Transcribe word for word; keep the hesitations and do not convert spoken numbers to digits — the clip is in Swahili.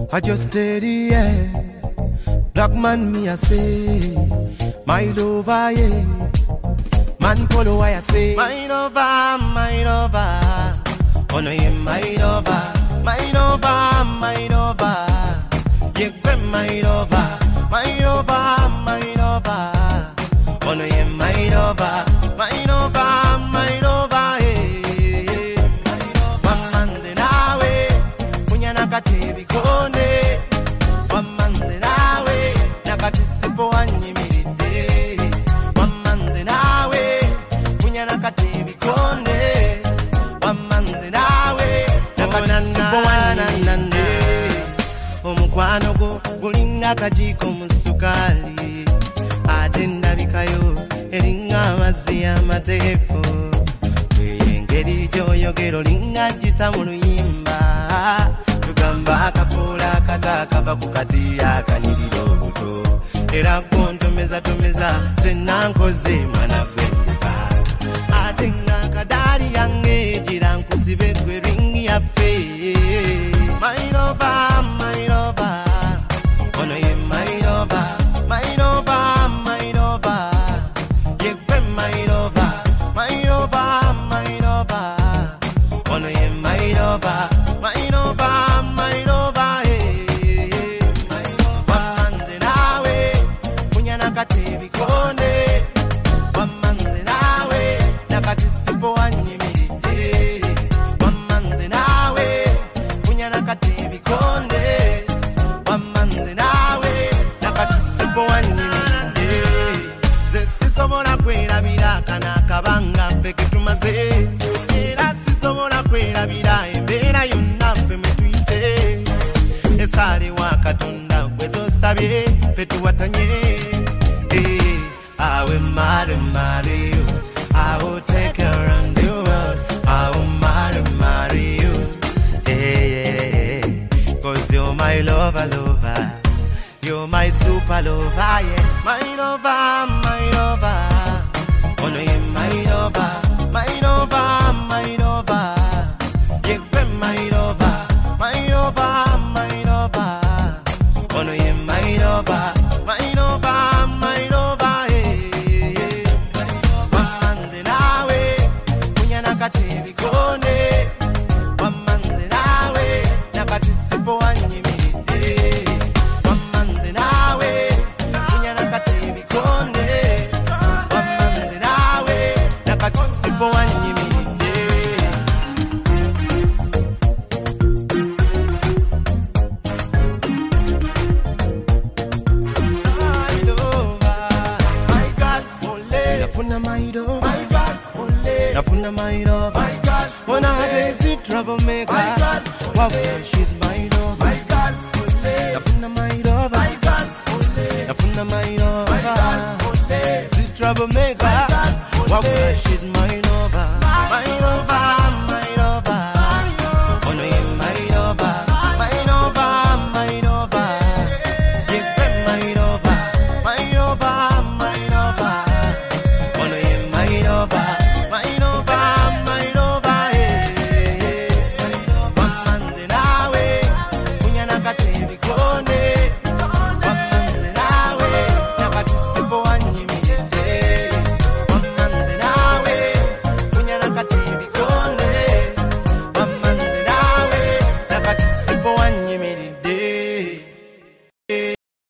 I just steady, yeah. Black man, me I say, my lover, yeah. Man polo, I say, my lover, my lover. Oh no, yeah, my lover, my lover, my lover. Yeah, grab my lover, my lover, my lover. Oh no, yeah, my lover, my lover, my lover. Hey, one man's in our way, punyana kati bikone. One man's in our way, nakati sipo anyimirite. One man's in our way, punyana kati bikone. One man's in our way, nakati sipo anyimirite. Omukwano go gulinga kajiko musukali. Atenda bikayo eringa amazi amatefu. Engeri gyoyogero linga jita mu luyimba. Tugamba akakola kata kava ku kati akanyiriro buto. Era kontomeza tomeza zenna nkoze mwana gwenduka. Atenga kadali yange gira nkusibe gwe ringi yaffe. My lover, my lover. Oh no, yeah, my lover. My lover, my lover. Yeah, grab my lover. My lover, my lover. Oh no, yeah, my lover. My lover, my lover. Hey, hey, my lover. One man's in our way. Punyana kati bikone. One man's in our way. Nakati sipo anyimirite. One man's in our way. Punyana kati bikone. One man's in our way. Nakati sipo anyimirite. Zesisobola kwerabira kana kabanga feke tumaze. Era sisobola kwerabira embera yonna ffe metuyise. Esale wa Katonda gwezo sabye ffe tuwatanye. Eh, I will marry, marry you. I will take you around the world. I will marry, marry you. Hey, yeah, yeah. Cause you're my lover, lover. You're my super lover, yeah. My lover, my lover. Oh no, yeah, my lover. My lover, my lover. Yeah, grab my lover. My lover, my lover. Oh no, yeah, my lover. My lover, my lover, yeah, yeah. One man's in our way. Punyana kati bikone. One man's in our way. Nakati sipo anyimirite. One man's in our way. Punyana kati bikone. One man's in our way. Nakati sipo anyimirite. My lover, my God, ole. Nafuna my lover, my God, ole. Nafuna my lover, my God. When I daisy troublemaker, my God, wow, she's my lover, my God, ole. Nafuna my lover, my God, ole. Nafuna my lover, my God, ole. She's troublemaker, wow, she's my lover.